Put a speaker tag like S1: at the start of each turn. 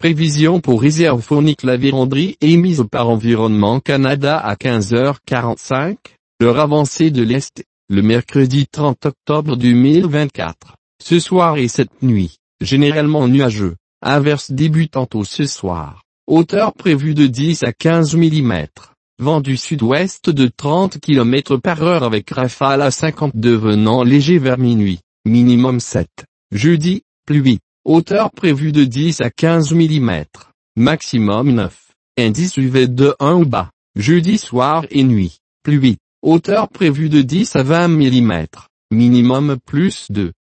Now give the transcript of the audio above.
S1: Prévision pour réserve phonique. La vérandrie émise par Environnement Canada à 15h45, l'heure avancée de l'Est, le mercredi 30 octobre 2024. Ce soir et cette nuit, généralement nuageux, averses débutant tôt ce soir. Hauteur prévue de 10 à 15 mm. Vent du sud-ouest de 30 km/h avec rafale à 50 devenant léger vers minuit, minimum 7. Jeudi, pluie. Hauteur prévue de 10 à 15 mm. Maximum 9. Indice UV de 1 ou bas. Jeudi soir et nuit, pluie. Hauteur prévue de 10 à 20 mm. Minimum plus 2.